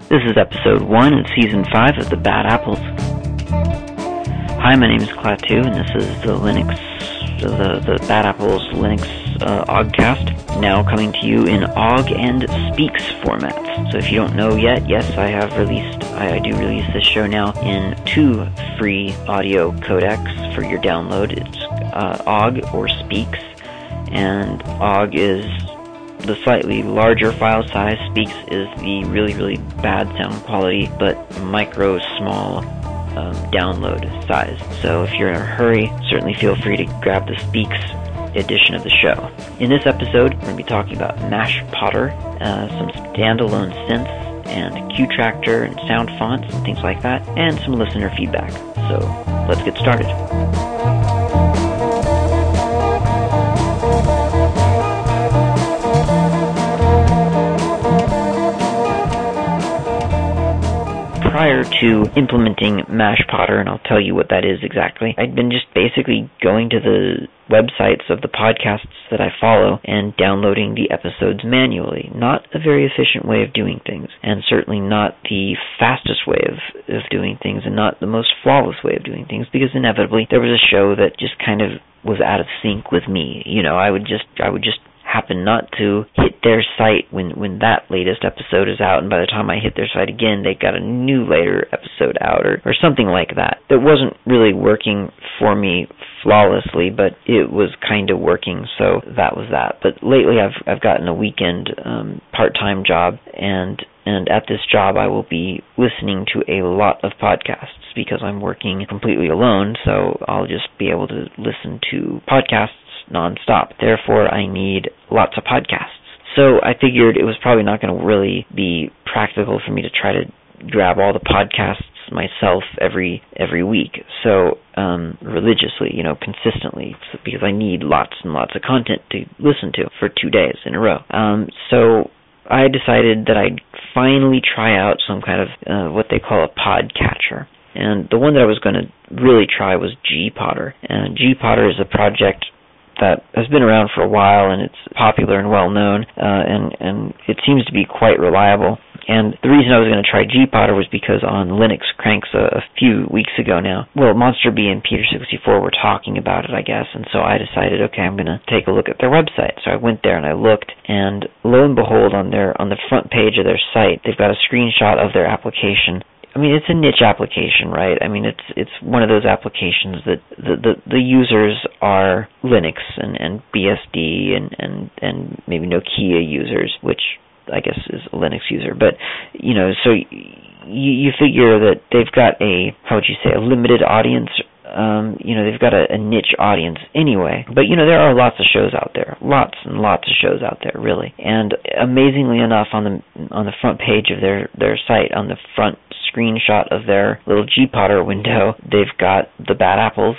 This is episode 1 in season 5 of the Bad Apples. Hi, my name is Klaatu, and this is the the Bad Apples Linux Ogcast, now coming to you in Ogg and Speaks formats. So if you don't know yet, yes, I do release this show now in 2 free audio codecs for your download. It's Ogg or Speaks, and Ogg is the slightly larger file size. Speaks is the really bad sound quality but micro small download size. So if you're in a hurry, certainly feel free to grab the Speaks edition of the show. In this episode, we're going to be talking about Mashpotter, some standalone synths and QTractor and sound fonts and things like that, and some listener feedback. So let's get started. Prior to implementing Mashpotter, and I'll tell you what that is exactly, I'd been just basically going to the websites of the podcasts that I follow and downloading the episodes manually. Not a very efficient way of doing things, and certainly not the fastest way of doing things, and not the most flawless way of doing things, because inevitably there was a show that just kind of was out of sync with me. You know, I would just happen not to hit their site when that latest episode is out, and by the time I hit their site again, they got a new later episode out, or something like that. That wasn't really working for me flawlessly, but it was kind of working, so that was that. But lately I've gotten a weekend part-time job, and at this job I will be listening to a lot of podcasts because I'm working completely alone, so I'll just be able to listen to podcasts non-stop. Therefore, I need lots of podcasts. So I figured it was probably not going to really be practical for me to try to grab all the podcasts myself every week. So religiously, consistently, because I need lots and lots of content to listen to for 2 days in a row. So I decided that I'd finally try out some kind of what they call a podcatcher. And the one that I was going to really try was Gpotter. And Gpotter is a project that has been around for a while, and it's popular and well-known, and it seems to be quite reliable. And the reason I was going to try Gpotter was because on Linux Cranks a few weeks ago now, Monster B and Peter64 were talking about it, I guess, and so I decided, okay, I'm going to take a look at their website. So I went there and I looked, and lo and behold, on the front page of their site, they've got a screenshot of their application. I mean, it's a niche application, right? I mean, it's one of those applications that the users are Linux and BSD and maybe Nokia users, which I guess is a Linux user. But, so you figure that they've got a limited audience. They've got a niche audience anyway. But, there are lots of shows out there. Lots and lots of shows out there, really. And amazingly enough, on the front page of their site, on the front screenshot of their little Gpotter window, they've got the Bad Apples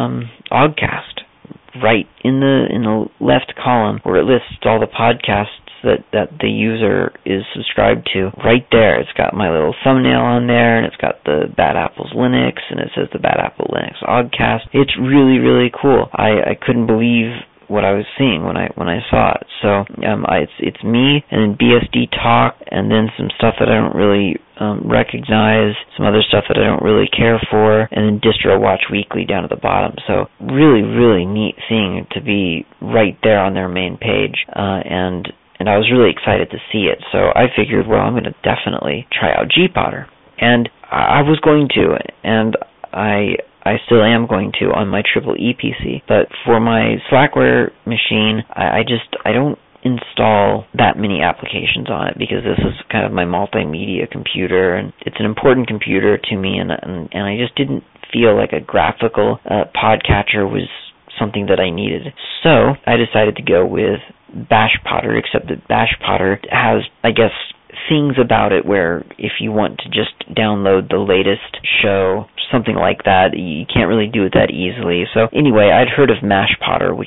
Ogcast right in the left column where it lists all the podcasts that the user is subscribed to. Right there, it's got my little thumbnail on there, and it's got the Bad Apples Linux, and it says the Bad Apple Linux Ogcast. It's really cool. I couldn't believe what I was seeing when I saw it. So it's me, and then BSD Talk, and then some stuff that I don't really recognize, some other stuff that I don't really care for, and then Distro Watch Weekly down at the bottom. So really neat seeing it to be right there on their main page, and I was really excited to see it. So I figured, I'm going to definitely try out Gpotter, and I was going to, and I still am going to on my EEE PC, but for my Slackware machine, I don't install that many applications on it because this is kind of my multimedia computer, and it's an important computer to me, and I just didn't feel like a graphical podcatcher was something that I needed. So I decided to go with Bashpotter, except that Bashpotter has, I guess, things about it where if you want to just download the latest show, something like that, you can't really do it that easily. So anyway, I'd heard of Mashpotter, which is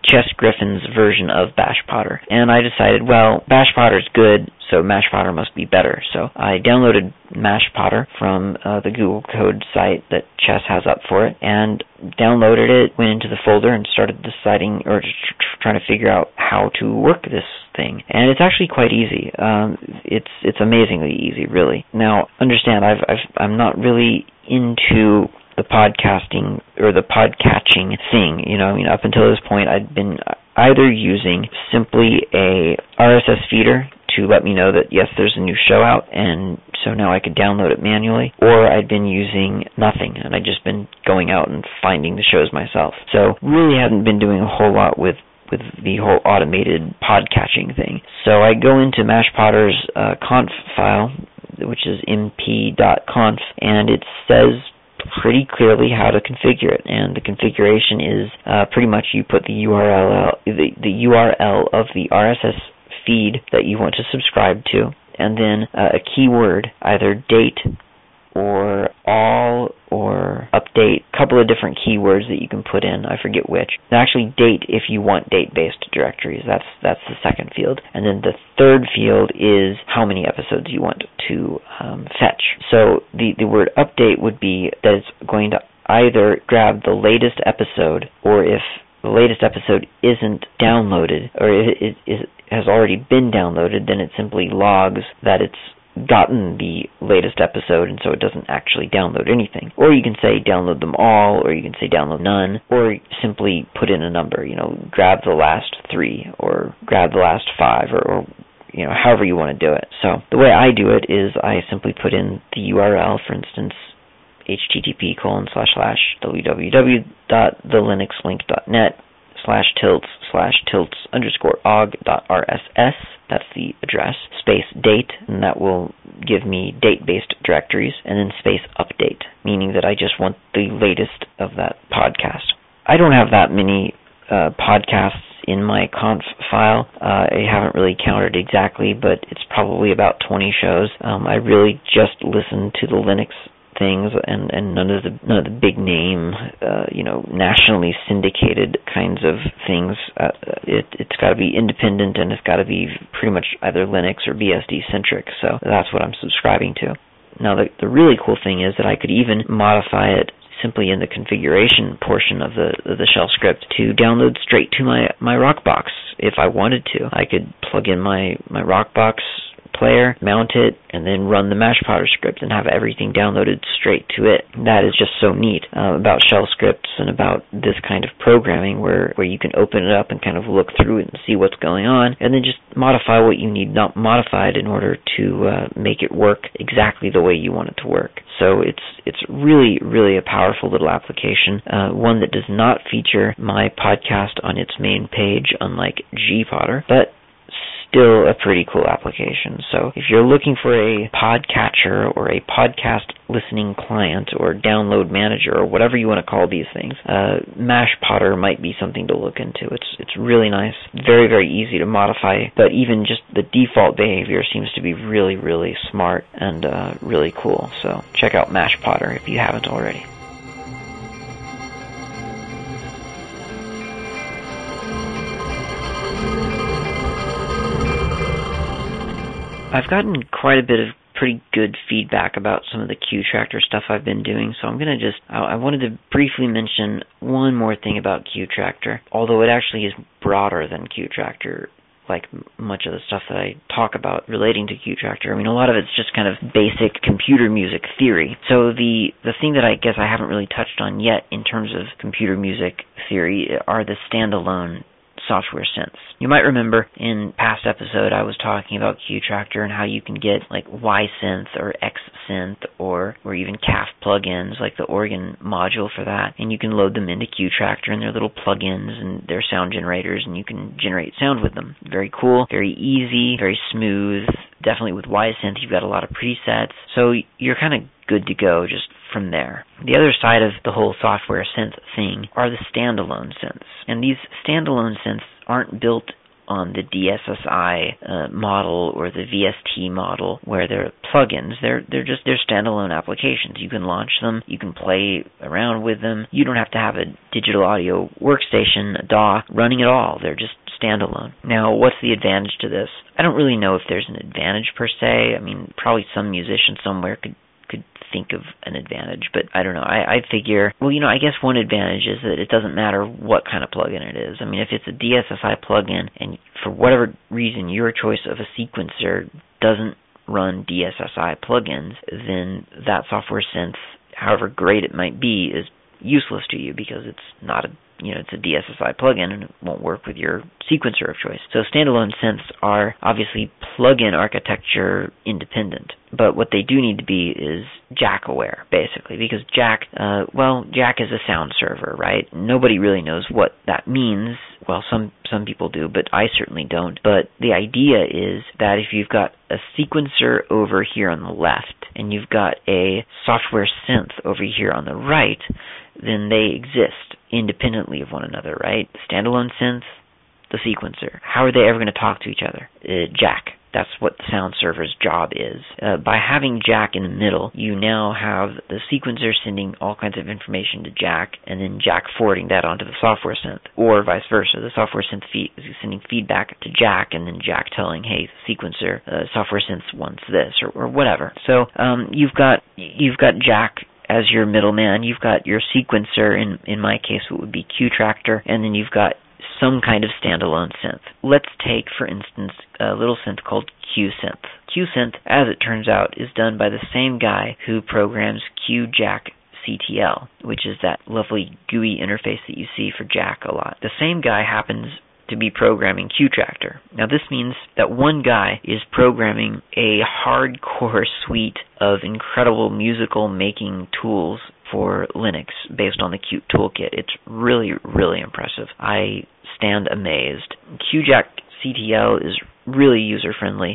Chess Griffin's version of Bash Potter. And I decided, well, Bash Potter's good, so Mash Potter must be better. So I downloaded Mash Potter from the Google Code site that Chess has up for it, and downloaded it, went into the folder, and started deciding, or trying to figure out how to work this thing. And it's actually quite easy. It's amazingly easy, really. Now, understand, I'm not really into the podcasting or the podcatching thing. Up until this point, I'd been either using simply a RSS feeder to let me know that, yes, there's a new show out, and so now I could download it manually, or I'd been using nothing, and I'd just been going out and finding the shows myself. So really hadn't been doing a whole lot with the whole automated podcatching thing. So I go into Mash Potter's conf file, which is mp.conf, and it says pretty clearly how to configure it, and the configuration is pretty much you put the URL of the RSS feed that you want to subscribe to, and then a keyword, either date or all or update, a couple of different keywords that you can put in. I forget which. Actually, date if you want date-based directories. That's the second field. And then the third field is how many episodes you want to fetch. So the word update would be that it's going to either grab the latest episode, or if the latest episode isn't downloaded, or if it has already been downloaded, then it simply logs that it's gotten the latest episode, and so it doesn't actually download anything. Or you can say download them all, or you can say download none, or simply put in a number, grab the last 3, or grab the last 5, or however you want to do it. So the way I do it is I simply put in the URL, for instance, http://www.thelinuxlink.net/tilts/tilts_og.rss. That's the address, space date, and that will give me date-based directories, and then space update, meaning that I just want the latest of that podcast. I don't have that many podcasts in my conf file. I haven't really counted exactly, but it's probably about 20 shows. I really just listen to the Linux things and none of the big name, nationally syndicated kinds of things. It's got to be independent, and it's got to be pretty much either Linux or BSD centric. So that's what I'm subscribing to. Now the really cool thing is that I could even modify it simply in the configuration portion of the shell script to download straight to my Rockbox if I wanted to. I could plug in my Rockbox player, mount it, and then run the Mash Potter script and have everything downloaded straight to it. That is just so neat about shell scripts and about this kind of programming where you can open it up and kind of look through it and see what's going on, and then just modify what you need not modified in order to make it work exactly the way you want it to work. So it's really, really a powerful little application, one that does not feature my podcast on its main page, unlike gPotter, but still a pretty cool application. So if you're looking for a podcatcher or a podcast listening client or download manager or whatever you want to call these things, Mash Potter might be something to look into. It's really nice, very, very easy to modify, but even just the default behavior seems to be really, really smart and really cool. So check out Mash Potter if you haven't already. I've gotten quite a bit of pretty good feedback about some of the Qtractor stuff I've been doing, so I'm going to I wanted to briefly mention one more thing about Qtractor, although it actually is broader than Qtractor, like much of the stuff that I talk about relating to Qtractor. I mean, a lot of it's just kind of basic computer music theory. So the thing that I guess I haven't really touched on yet in terms of computer music theory are the standalone software synths. You might remember in past episode I was talking about Qtractor and how you can get like Y-Synth or X-Synth or even CAF plugins like the organ module for that, and you can load them into Qtractor and they're little plugins and they're sound generators and you can generate sound with them. Very cool, very easy, very smooth. Definitely with Y-Synth you've got a lot of presets, so you're kind of good to go just from there. The other side of the whole software synth thing are the standalone synths. And these standalone synths aren't built on the DSSI model or the VST model, where they're plugins. They're standalone applications. You can launch them, you can play around with them. You don't have to have a digital audio workstation, a DAW, running at all. They're just standalone. Now, what's the advantage to this? I don't really know if there's an advantage per se. I mean, probably some musician somewhere could think of an advantage, but I don't know. I figure, well, I guess one advantage is that it doesn't matter what kind of plugin it is. I mean, if it's a DSSI plugin and for whatever reason your choice of a sequencer doesn't run DSSI plugins, then that software synth, however great it might be, is useless to you because it's not it's a DSSI plugin and it won't work with your sequencer of choice. So standalone synths are obviously plugin architecture independent, but what they do need to be is Jack aware, basically, because Jack is a sound server, right? Nobody really knows what that means. Well, some people do, but I certainly don't. But the idea is that if you've got a sequencer over here on the left and you've got a software synth over here on the right, then they exist independently of one another, right? The standalone synth, the sequencer. How are they ever going to talk to each other? Jack. That's what the sound server's job is. By having Jack in the middle, you now have the sequencer sending all kinds of information to Jack, and then Jack forwarding that onto the software synth, or vice versa. The software synth is sending feedback to Jack, and then Jack telling, hey, sequencer, software synth wants this, or whatever. So you've got Jack as your middleman. You've got your sequencer, in my case it would be Qtractor, and then you've got some kind of standalone synth. Let's take, for instance, a little synth called QSynth. QSynth, as it turns out, is done by the same guy who programs QJack CTL, which is that lovely GUI interface that you see for Jack a lot. The same guy happens to be programming Qtractor. Now this means that one guy is programming a hardcore suite of incredible musical making tools for Linux based on the Qt toolkit. It's really, really impressive. I stand amazed. QJack CTL is really user-friendly.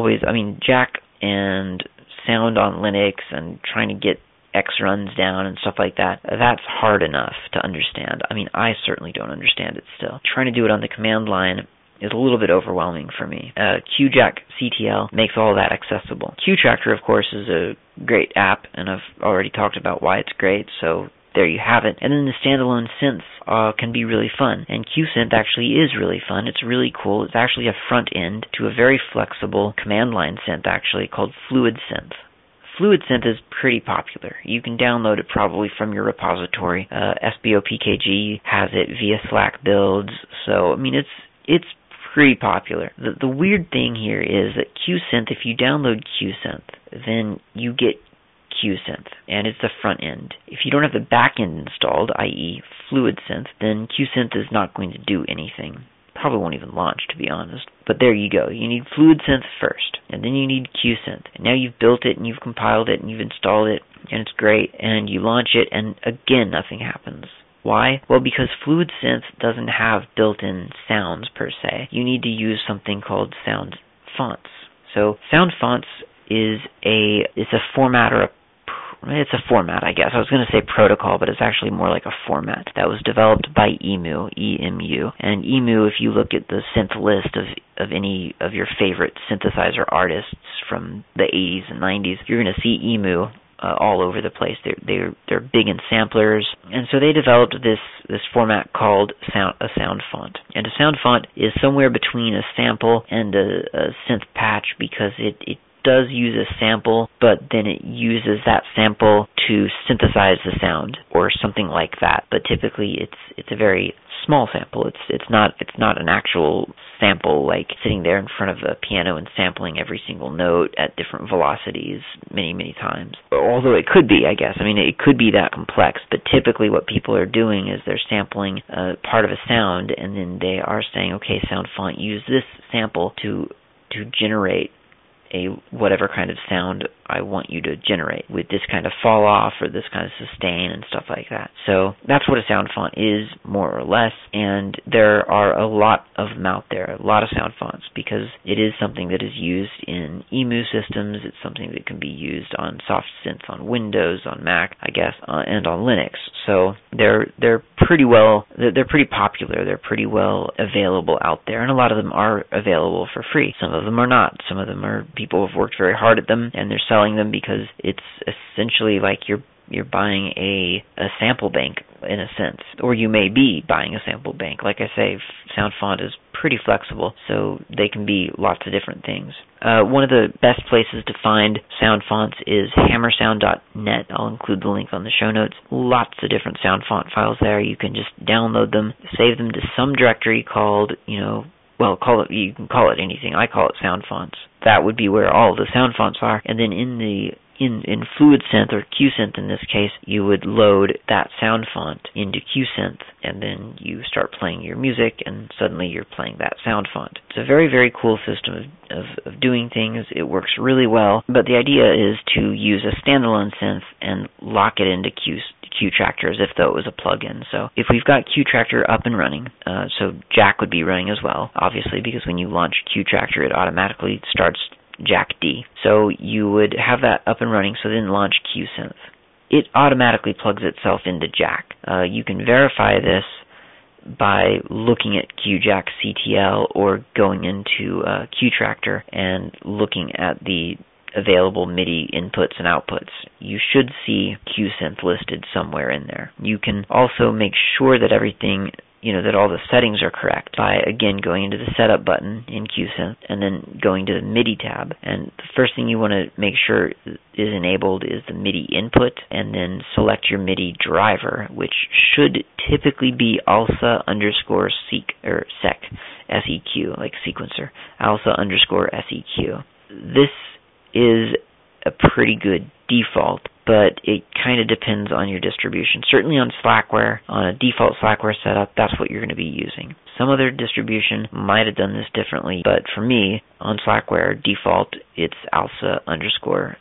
Jack and sound on Linux and trying to get X runs down and stuff like that, that's hard enough to understand. I mean, I certainly don't understand it still. Trying to do it on the command line is a little bit overwhelming for me. QJack CTL makes all that accessible. Qtractor, of course, is a great app, and I've already talked about why it's great, so there you have it. And then the standalone synths can be really fun, and QSynth actually is really fun. It's really cool. It's actually a front end to a very flexible command line synth, actually, called Fluid Synth. Fluid Synth is pretty popular. You can download it probably from your repository. SBOPKG has it via Slack builds, so I mean it's pretty popular. The weird thing here is that QSynth, if you download QSynth, then you get QSynth, and it's the front end. If you don't have the back end installed, i.e. Fluid Synth, then QSynth is not going to do anything. Probably won't even launch, to be honest. But there you go. You need Fluid Synth first, and then you need QSynth. And now you've built it, and you've compiled it, and you've installed it, and it's great, and you launch it, and again, nothing happens. Why? Well, because Fluid Synth doesn't have built-in sounds, per se. You need to use something called Sound Fonts. So, Sound Fonts is a format, it's a format, I guess. I was going to say protocol, but it's actually more like a format that was developed by EMU, E-M-U. And EMU, if you look at the synth list of any of your favorite synthesizer artists from the 80s and 90s, you're going to see EMU all over the place. They're big in samplers, and so they developed this format called a sound font. And a sound font is somewhere between a sample and a synth patch, because it does use a sample, but then it uses that sample to synthesize the sound or something like that. But typically it's a very small sample. It's not an actual sample like sitting there in front of a piano and sampling every single note at different velocities many times. Although it could be, I guess. I mean, it could be that complex, but typically what people are doing is they're sampling part of a sound, and then they are saying, okay, sound font, use this sample to generate whatever kind of sound I want you to generate with this kind of fall off or this kind of sustain and stuff like that. So that's what a sound font is, more or less, and there are a lot of them out there, a lot of sound fonts, because it is something that is used in EMU systems. It's something that can be used on soft synth on Windows, on Mac, I guess, and on Linux. So they're pretty popular. They're pretty well available out there, and a lot of them are available for free. Some of them are not. Some of them are people have worked very hard at them, and they're selling them because it's essentially like you're buying a sample bank in a sense, or you may be buying a sample bank. Like I say, SoundFont is pretty flexible, so they can be lots of different things. One of the best places to find sound fonts is hammersound.net. I'll include the link on the show notes. Lots of different sound font files there. You can just download them, save them to some directory called, you can call it anything. I call it sound fonts. That would be where all the sound fonts are. And then in FluidSynth, or QSynth in this case, you would load that sound font into QSynth, and then you start playing your music, and suddenly you're playing that sound font. It's a very, very cool system of doing things. It works really well, but the idea is to use a standalone synth and lock it into QTractor as if though it was a plugin. So if we've got QTractor up and running, so Jack would be running as well, obviously, because when you launch QTractor, it automatically starts Jack D. So you would have that up and running, so then launch QSynth. It automatically plugs itself into Jack. You can verify this by looking at QJack CTL or going into QTractor and looking at the available MIDI inputs and outputs. You should see QSynth listed somewhere in there. You can also make sure that everything, that all the settings are correct by, again, going into the setup button in QSynth and then going to the MIDI tab. And the first thing you want to make sure is enabled is the MIDI input, and then select your MIDI driver, which should typically be ALSA_seq, or sec, SEQ, like sequencer, ALSA_SEQ. This is a pretty good default, but it kind of depends on your distribution. Certainly on Slackware, on a default Slackware setup, that's what you're going to be using. Some other distribution might have done this differently, but for me, on Slackware default, it's ALSA_SEQ.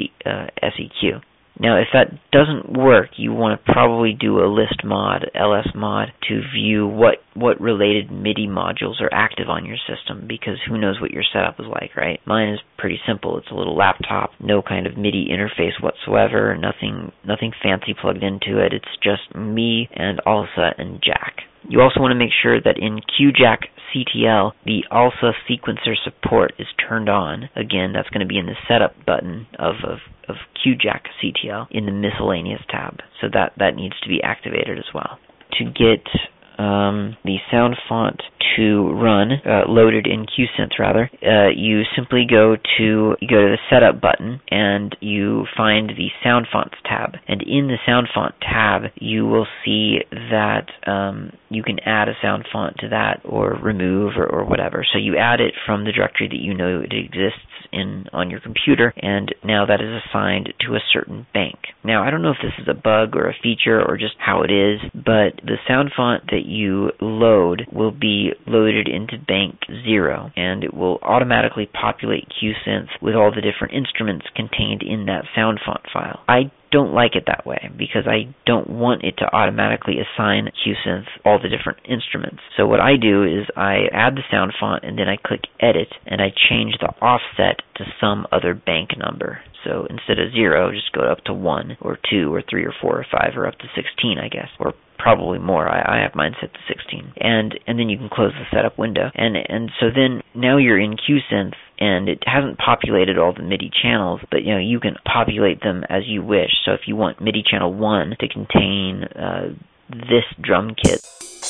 Now, if that doesn't work, you want to probably do a list mod, ls mod, to view what related MIDI modules are active on your system, because who knows what your setup is like, right? Mine is pretty simple. It's a little laptop, no kind of MIDI interface whatsoever, nothing fancy plugged into it. It's just me and ALSA and Jack. You also want to make sure that in QJack CTL, the ALSA sequencer support is turned on. Again, that's going to be in the setup button of QJack CTL in the miscellaneous tab. So that needs to be activated as well. To get the sound font to run, loaded in QSynth rather, you simply go to the setup button and you find the sound fonts tab. And in the sound font tab, you will see that you can add a sound font to that or remove or whatever. So you add it from the directory that you know it exists on your computer, and now that is assigned to a certain bank. Now, I don't know if this is a bug or a feature or just how it is, but the sound font that you load will be loaded into bank 0, and it will automatically populate QSynth with all the different instruments contained in that sound font file. I don't like it that way because I don't want it to automatically assign QSynth all the different instruments. So what I do is I add the sound font and then I click edit and I change the offset to some other bank number. So instead of 0, just go up to 1 or 2 or 3 or 4 or 5 or up to 16, I guess, or probably more. I have mine set to 16. And then you can close the setup window. And so then now you're in QSynth and it hasn't populated all the MIDI channels, but you can populate them as you wish. So if you want MIDI channel 1 to contain this drum kit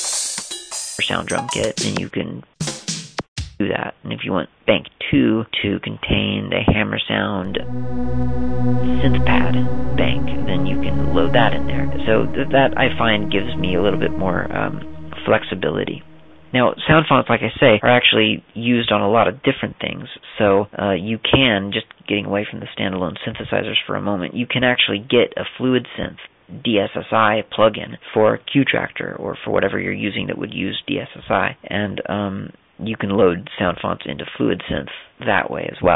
or sound drum kit, then you can do that. And if you want bank 2 to contain the Hammer Sound synth pad bank, then you can load that in there. So that I find gives me a little bit more flexibility. Now, sound fonts, like I say, are actually used on a lot of different things. So you can, just getting away from the standalone synthesizers for a moment, you can actually get a FluidSynth DSSI plugin for QTractor or for whatever you're using that would use DSSI. And you can load sound fonts into FluidSynth that way as well.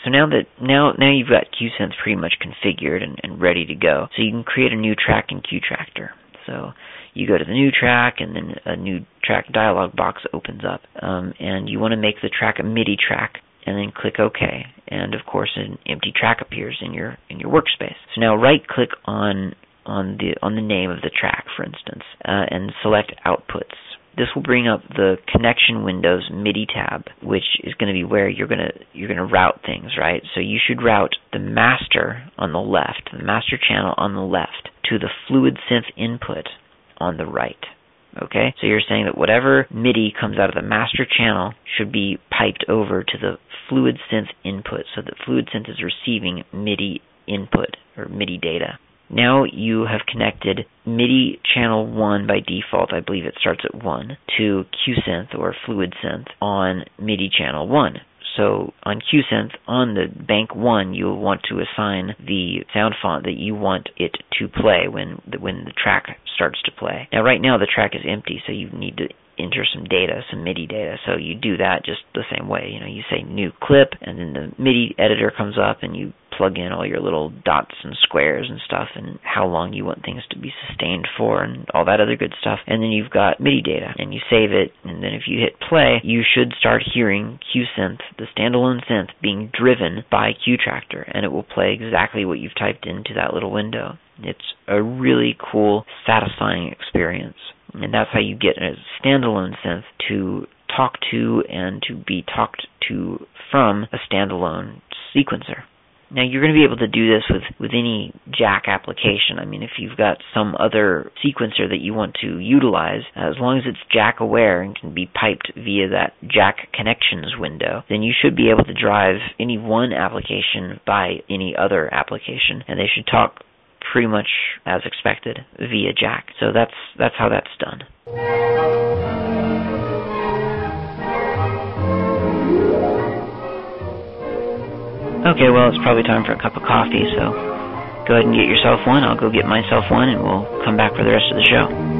So now you've got QSense pretty much configured and ready to go. So you can create a new track in QTractor. So you go to the new track, and then a new track dialog box opens up, and you want to make the track a MIDI track, and then click OK. And of course, an empty track appears in your workspace. So now right-click on the name of the track, for instance, and select Outputs. This will bring up the Connection Windows MIDI tab, which is going to be where you're going to route things, right? So you should route the master on the left, the master channel on the left, to the Fluid Synth input on the right. Okay? So you're saying that whatever MIDI comes out of the master channel should be piped over to the Fluid Synth input, so that Fluid Synth is receiving MIDI input or MIDI data. Now you have connected MIDI channel 1 by default, I believe it starts at 1, to QSynth or Fluid Synth on MIDI channel 1. So on QSynth, on the bank 1, you'll want to assign the sound font that you want it to play when the track starts to play. Now right now the track is empty, so you need to enter some data, some MIDI data. So you do that just the same way. You say new clip, and then the MIDI editor comes up, and you plug in all your little dots and squares and stuff, and how long you want things to be sustained for, and all that other good stuff. And then you've got MIDI data, and you save it, and then if you hit play, you should start hearing QSynth, the standalone synth, being driven by QTractor, and it will play exactly what you've typed into that little window. It's a really cool, satisfying experience. And that's how you get a standalone synth to talk to and to be talked to from a standalone sequencer. Now, you're going to be able to do this with any jack application. I mean, if you've got some other sequencer that you want to utilize, as long as it's jack aware and can be piped via that jack connections window, then you should be able to drive any one application by any other application, and they should talk pretty much as expected via jack. So that's how that's done. Okay, well, it's probably time for a cup of coffee, so go ahead and get yourself one. I'll go get myself one, and we'll come back for the rest of the show.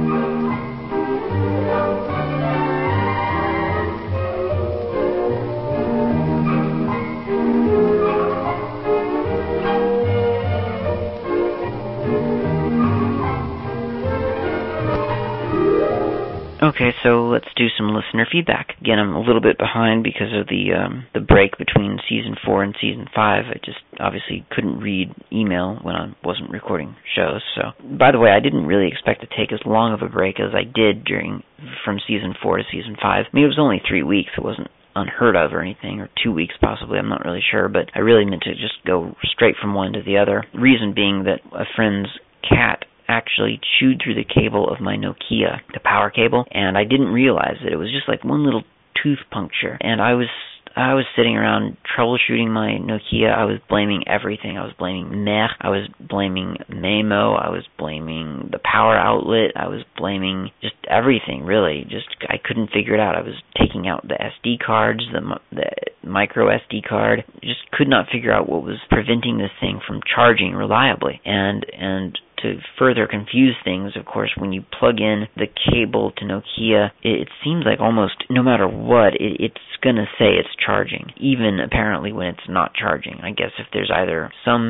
Okay, so let's do some listener feedback. Again, I'm a little bit behind because of the break between Season 4 and Season 5. I just obviously couldn't read email when I wasn't recording shows. So, by the way, I didn't really expect to take as long of a break as I did from Season 4 to Season 5. I mean, it was only 3 weeks. It wasn't unheard of or anything, or 2 weeks possibly, I'm not really sure, but I really meant to just go straight from one to the other. Reason being that a friend's cat actually chewed through the cable of my Nokia, the power cable, and I didn't realize it. It was just like one little tooth puncture, and I was sitting around troubleshooting my Nokia. I was blaming everything. I was blaming Mech, I was blaming Memo, I was blaming the power outlet, I was blaming just everything, really. Just, I couldn't figure it out. I was taking out the SD cards, the micro SD card, just could not figure out what was preventing this thing from charging reliably. And to further confuse things, of course, when you plug in the cable to Nokia, it seems like almost no matter what, it's going to say it's charging, even apparently when it's not charging. I guess if there's either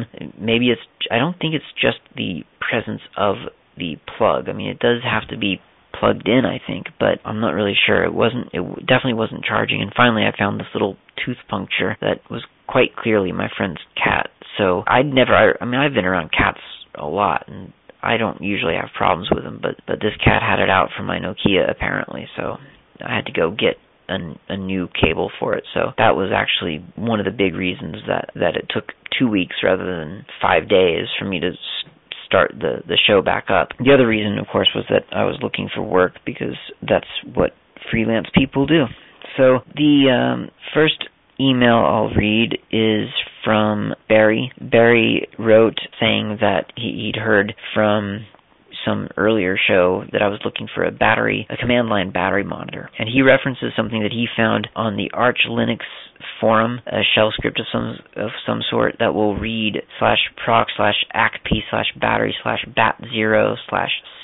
I don't think it's just the presence of the plug. I mean, it does have to be plugged in, I think, but I'm not really sure. It definitely wasn't charging, and finally I found this little tooth puncture that was quite clearly my friend's cat. So I've been around cats a lot, and I don't usually have problems with them, but this cat had it out for my Nokia apparently, so I had to go get a new cable for it. So that was actually one of the big reasons that it took 2 weeks rather than 5 days for me to start the show back up. The other reason, of course, was that I was looking for work, because that's what freelance people do. So the first email I'll read is from Barry. Barry wrote saying that he'd heard from some earlier show that I was looking for a command line battery monitor. And he references something that he found on the Arch Linux forum, a shell script of some sort that will read /proc/acp/battery/bat0/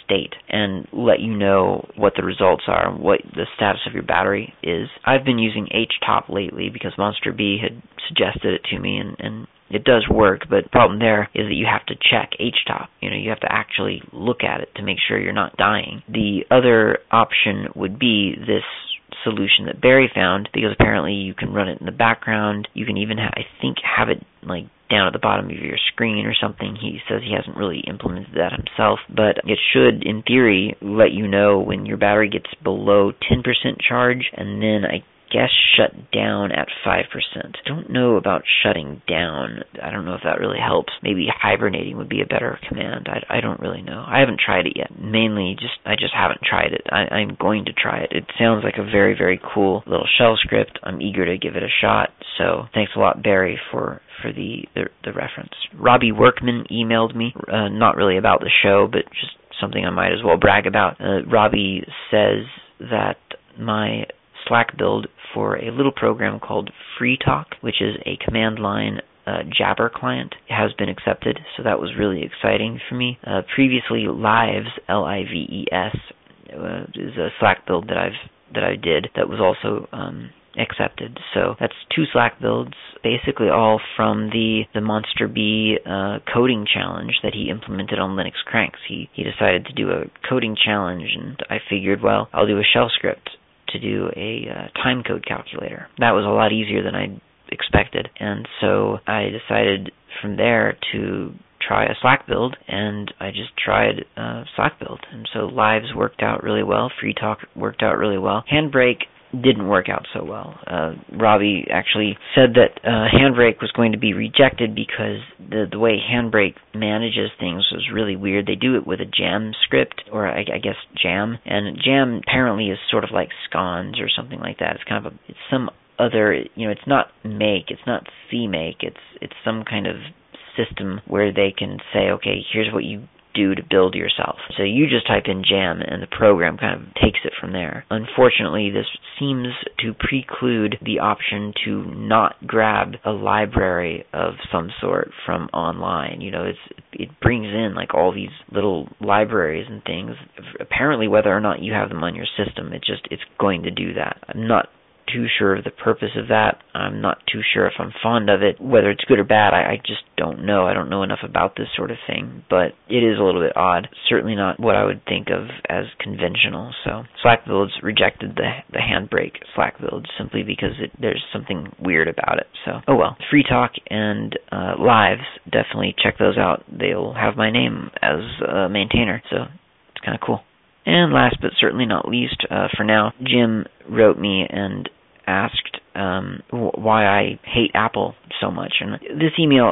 state and let you know what the results are, what the status of your battery is. I've been using HTOP lately because Monster B had suggested it to me, and it does work, but the problem there is that you have to check HTOP. You have to actually look at it to make sure you're not dying. The other option would be this solution that Barry found, because apparently you can run it in the background. You can even, have it like down at the bottom of your screen or something. He says he hasn't really implemented that himself, but it should, in theory, let you know when your battery gets below 10% charge, and then I guess shut down at 5%. Don't know about shutting down. I don't know if that really helps. Maybe hibernating would be a better command. I don't really know. I haven't tried it yet. Mainly I just haven't tried it. I'm going to try it. It sounds like a very, very cool little shell script. I'm eager to give it a shot. So thanks a lot, Barry, for the reference. Robbie Workman emailed me, not really about the show, but just something I might as well brag about. Robbie says that my Slack build for a little program called FreeTalk, which is a command line Jabber client, has been accepted, so that was really exciting for me. Previously, Lives, Lives, is a Slack build that I did that was also accepted. So that's 2 Slack builds, basically all from the Monster B coding challenge that he implemented on Linux Cranks. He decided to do a coding challenge, and I figured, well, I'll do a shell script to do a time code calculator. That was a lot easier than I expected, and so I decided from there to try a Slack build, and I just tried Slack build, and so Lives worked out really well, FreeTalk worked out really well. Handbrake didn't work out so well. Robbie actually said that Handbrake was going to be rejected because the way Handbrake manages things was really weird. They do it with a Jam script, or I guess Jam, and Jam apparently is sort of like scones or something like that. It's kind of it's some other, it's not make, it's not CMake, it's some kind of system where they can say, okay, here's what you do to build yourself. So you just type in Jam and the program kind of takes it from there. Unfortunately, this seems to preclude the option to not grab a library of some sort from online. It brings in like all these little libraries and things. Apparently, whether or not you have them on your system, it's going to do that. I'm not too sure of the purpose of that. I'm not too sure if I'm fond of it. Whether it's good or bad, I just don't know. I don't know enough about this sort of thing, but it is a little bit odd. Certainly not what I would think of as conventional. So Slack builds rejected the Handbrake Slack build simply because there's something weird about it. So, oh well. FreeTalk and Lives, definitely check those out. They'll have my name as a maintainer, so it's kind of cool. And last but certainly not least, for now, Jim wrote me and asked why I hate Apple so much. And this email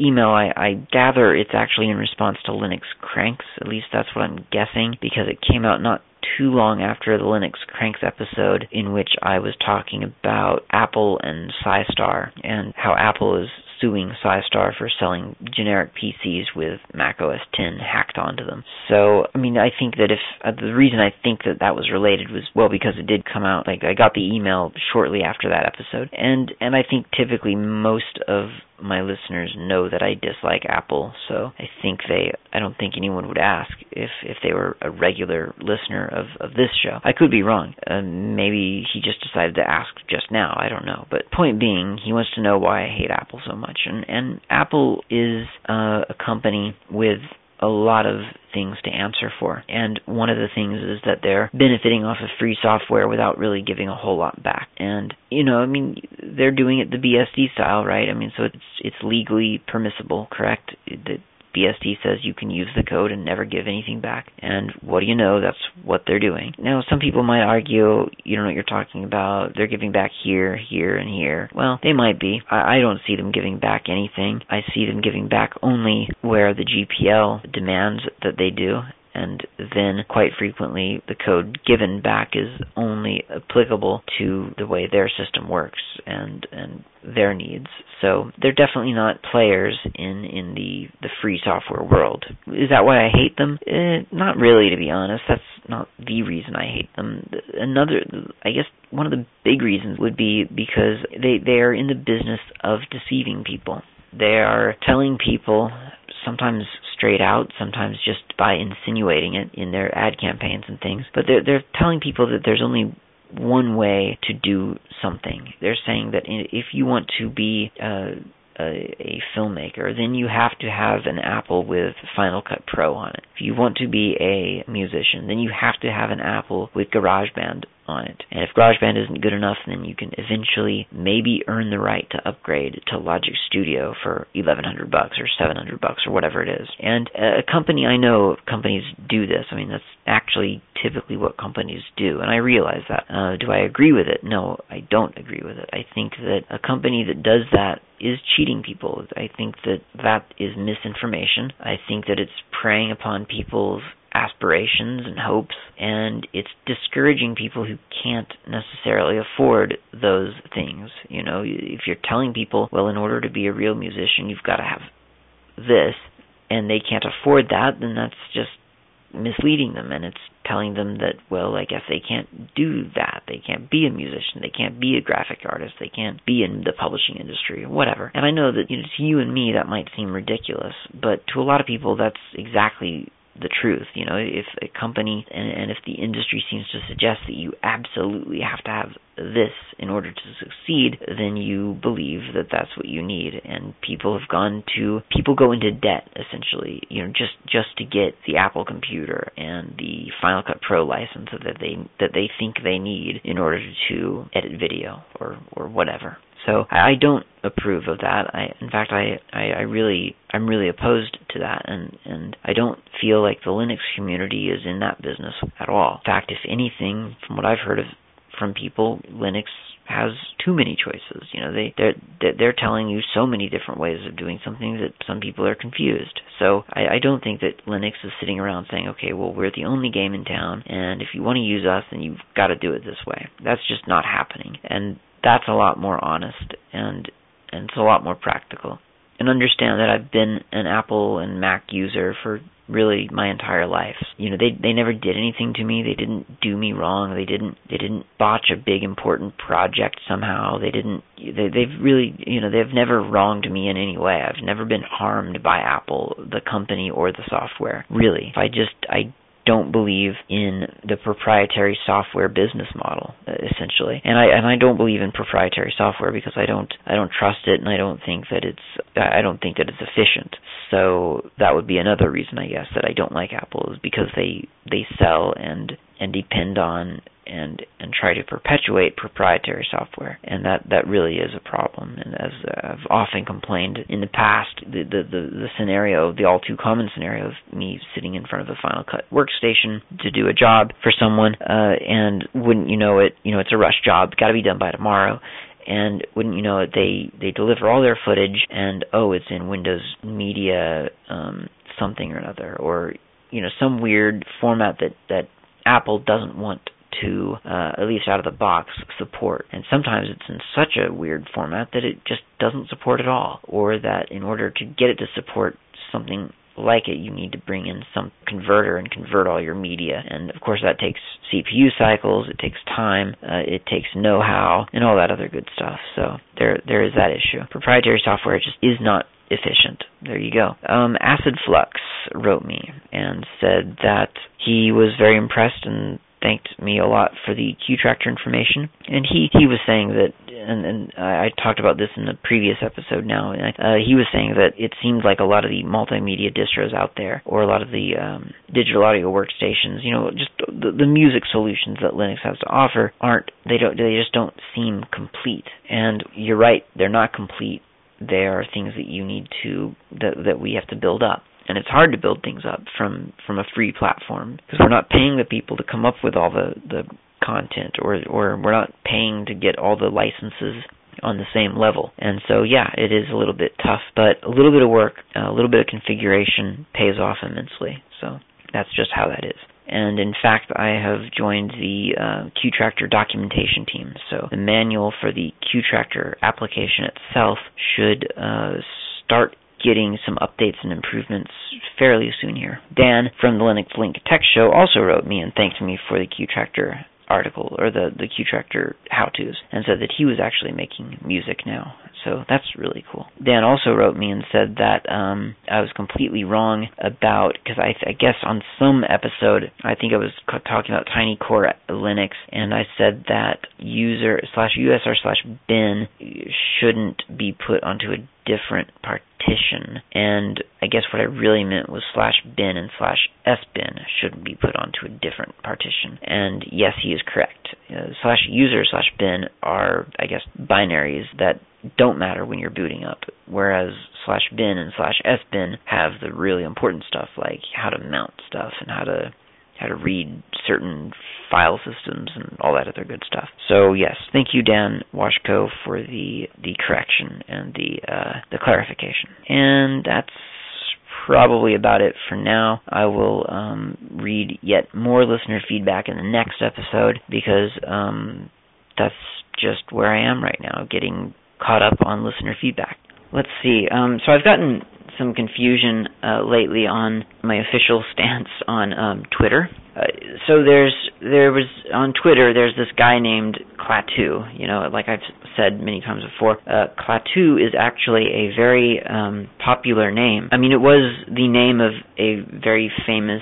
I gather it's actually in response to Linux Cranks. At least that's what I'm guessing, because it came out not too long after the Linux Cranks episode in which I was talking about Apple and SciStar and how Apple is suing SciStar for selling generic PCs with Mac OS X hacked onto them. So, I think that the reason I think that was related was, well, because it did come out, like I got the email shortly after that episode, and I think typically most of my listeners know that I dislike Apple, so I don't think anyone would ask if they were a regular listener of this show. I could be wrong. Maybe he just decided to ask just now. I don't know. But point being, he wants to know why I hate Apple so much. And Apple is a company with a lot of things to answer for. And one of the things is that they're benefiting off of free software without really giving a whole lot back. And, they're doing it the BSD style, right? So it's legally permissible, correct? The BSD says you can use the code and never give anything back. And what do you know? That's what they're doing. Now, some people might argue, you don't know what you're talking about. They're giving back here, here, and here. Well, they might be. I don't see them giving back anything. I see them giving back only where the GPL demands that they do. And then, quite frequently, the code given back is only applicable to the way their system works and their needs. So they're definitely not players in the free software world. Is that why I hate them? Not really, to be honest. That's not the reason I hate them. One of the big reasons would be because they are in the business of deceiving people. They are telling people, sometimes straight out, sometimes just by insinuating it in their ad campaigns and things. But they're telling people that there's only one way to do something. They're saying that if you want to be a filmmaker, then you have to have an Apple with Final Cut Pro on it. If you want to be a musician, then you have to have an Apple with GarageBand on it. And if GarageBand isn't good enough, then you can eventually maybe earn the right to upgrade to Logic Studio for $1,100 or $700 or whatever it is. And I know companies do this. I mean, that's actually typically what companies do, and I realize that. Do I agree with it? No, I don't agree with it. I think that a company that does that is cheating people. I think that is misinformation. I think that it's preying upon people's aspirations and hopes, and it's discouraging people who can't necessarily afford those things. You know, if you're telling people, well, in order to be a real musician, you've got to have this, and they can't afford that, then that's just misleading them, and it's telling them that, well, I guess they can't do that. They can't be a musician. They can't be a graphic artist. They can't be in the publishing industry or whatever. And I know that, you know, to you and me that might seem ridiculous, but to a lot of people that's exactly the truth. You know, if a company and if the industry seems to suggest that you absolutely have to have this in order to succeed, then you believe that that's what you need. And people go into debt, essentially, you know, just to get the Apple computer and the Final Cut Pro license that they think they need in order to edit video or whatever. So I don't approve of that. I'm really opposed to that, and I don't feel like the Linux community is in that business at all. In fact, if anything, from what I've heard from people, Linux has too many choices. You know, they're telling you so many different ways of doing something that some people are confused. So I don't think that Linux is sitting around saying, okay, well, we're the only game in town, and if you want to use us, then you've got to do it this way. That's just not happening. And that's a lot more honest, and it's a lot more practical. And understand that I've been an Apple and Mac user for really my entire life. You know, they never did anything to me. They didn't do me wrong. They didn't botch a big important project somehow. They've never wronged me in any way. I've never been harmed by Apple, the company, or the software. Really. I don't believe in the proprietary software business model, essentially, and I don't believe in proprietary software because I don't trust it, and I don't think that it's efficient. So that would be another reason, I guess, that I don't like Apple, is because they sell and depend on and try to perpetuate proprietary software, and that really is a problem. And as I've often complained in the past, the scenario, the all too common scenario of me sitting in front of a Final Cut workstation to do a job for someone, and wouldn't you know it, it's a rush job, got to be done by tomorrow. And wouldn't you know it, they deliver all their footage, and it's in Windows Media something or another, or some weird format that Apple doesn't want to, at least out of the box, support. And sometimes it's in such a weird format that it just doesn't support at all, or that in order to get it to support something like it, you need to bring in some converter and convert all your media. And of course that takes CPU cycles, it takes time, it takes know-how, and all that other good stuff. So there is that issue. Proprietary software just is not efficient. There you go. Acid Flux wrote me and said that he was very impressed and thanked me a lot for the Qtractor information. And he was saying that, and I talked about this in the previous episode now, he was saying that it seems like a lot of the multimedia distros out there, or a lot of the digital audio workstations, just the music solutions that Linux has to offer they just don't seem complete. And you're right, they're not complete. They are things that you need that we have to build up. And it's hard to build things up from a free platform, because we're not paying the people to come up with all the content, or we're not paying to get all the licenses on the same level. And so, yeah, it is a little bit tough, but a little bit of work, a little bit of configuration pays off immensely. So that's just how that is. And in fact, I have joined the Qtractor documentation team. So the manual for the Qtractor application itself should start getting some updates and improvements fairly soon here. Dan from the Linux Link Tech Show also wrote me and thanked me for the Qtractor article, or the Q Tractor how-tos, and said that he was actually making music now. So that's really cool. Dan also wrote me and said that I was completely wrong about, because I guess on some episode, I think I was talking about Tiny Core Linux, and I said that user/usr/bin shouldn't be put onto a different partition, and I guess what I really meant was /bin and /sbin shouldn't be put onto a different partition. And yes, he is correct. /user/bin are, I guess, binaries that don't matter when you're booting up, whereas /bin and /sbin have the really important stuff, like how to mount stuff and how to read certain file systems and all that other good stuff. So yes, thank you, Dan Washko, for the correction and the clarification. And that's probably about it for now. I will read yet more listener feedback in the next episode, because that's just where I am right now, getting caught up on listener feedback. Let's see. So I've gotten some confusion lately on my official stance on Twitter. So there was on Twitter, there's this guy named Klaatu. You know, like I've said many times before, Klaatu is actually a very popular name. I mean, it was the name of a very famous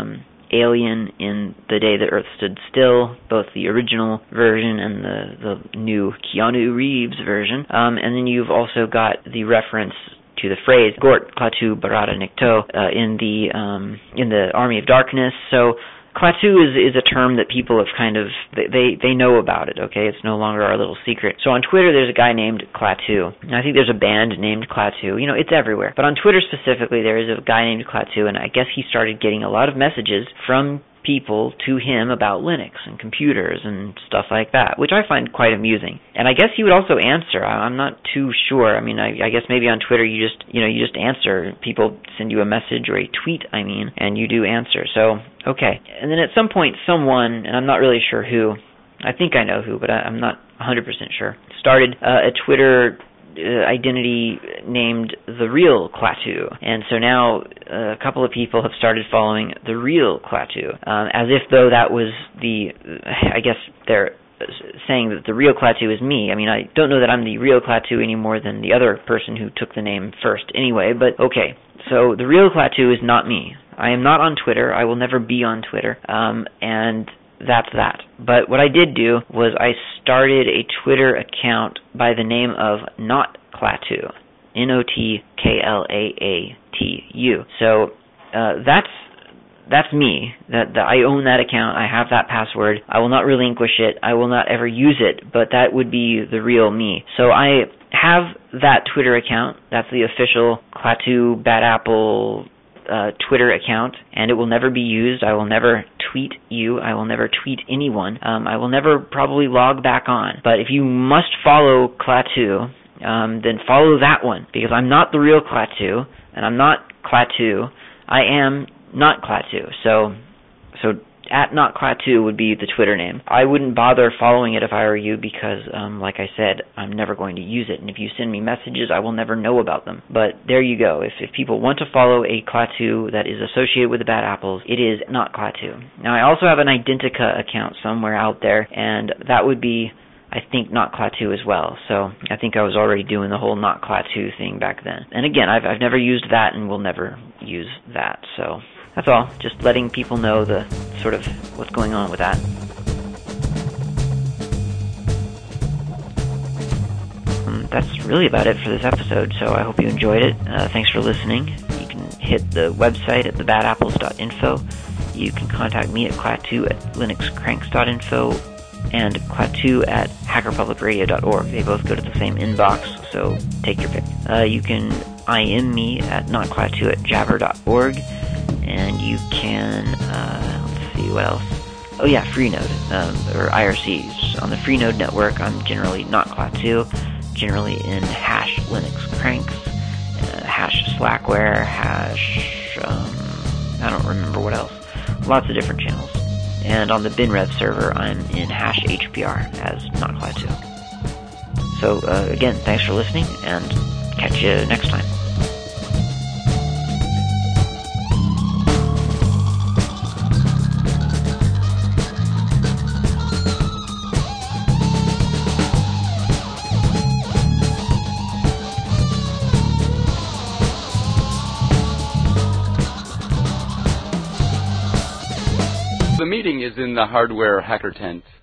alien in The Day the Earth Stood Still, both the original version and the new Keanu Reeves version. And then you've also got the reference to the phrase Gort Klaatu Barada Nikto in the Army of Darkness. So Klaatu is a term that people have kind of, they know about it, okay? It's no longer our little secret. So on Twitter, there's a guy named Klaatu. And I think there's a band named Klaatu. You know, it's everywhere. But on Twitter specifically, there is a guy named Klaatu, and I guess he started getting a lot of messages from people to him about Linux and computers and stuff like that, which I find quite amusing. And I guess he would also answer. I'm not too sure. I mean, I guess maybe on Twitter you just answer. People send you a message or a tweet, and you do answer. So, okay. And then at some point someone, and I'm not really sure who, I think I know who, but I'm not 100% sure, started a Twitter identity named The Real Klaatu. And so now a couple of people have started following The Real Klaatu, as if though that was I guess they're saying that The Real Klaatu is me. I mean, I don't know that I'm The Real Klaatu any more than the other person who took the name first anyway, but okay. So The Real Klaatu is not me. I am not on Twitter. I will never be on Twitter. And that's that. But what I did do was I started a Twitter account by the name of Not Klaatu, NOTKLAATU. So that's me. That I own that account. I have that password. I will not relinquish it. I will not ever use it. But that would be the real me. So I have that Twitter account. That's the official Klaatu Bad Apple Twitter account, and it will never be used. I will never tweet you. I will never tweet anyone. I will never probably log back on. But if you must follow Klaatu, then follow that one, because I'm not The Real Klaatu, and I'm not Klaatu. I am Not Klaatu. So at Not Klaatu would be the Twitter name. I wouldn't bother following it if I were you, because, like I said, I'm never going to use it. And if you send me messages, I will never know about them. But there you go. If people want to follow a Klaatu that is associated with the Bad Apples, it is Not Klaatu. Now, I also have an Identica account somewhere out there, and that would be, I think, Not Klaatu as well. So I think I was already doing the whole Not Klaatu thing back then. And again, I've never used that and will never use that. So that's all. Just letting people know the sort of what's going on with that. That's really about it for this episode, so I hope you enjoyed it. Thanks for listening. You can hit the website at thebadapples.info. You can contact me at Klaatu at linuxcranks.info and Klaatu at hackerpublicradio.org. They both go to the same inbox, so take your pick. You can IM me at notklaatu at jabber.org. And you can, let's see, what else? Oh yeah, Freenode, or IRCs. On the Freenode network, I'm generally Not Klaatu, generally in #LinuxCranks, #Slackware, I don't remember what else. Lots of different channels. And on the BinRev server, I'm in #HPR as Not Klaatu. So, again, thanks for listening, and catch you next time. meeting is in the Hardware Hacker Tent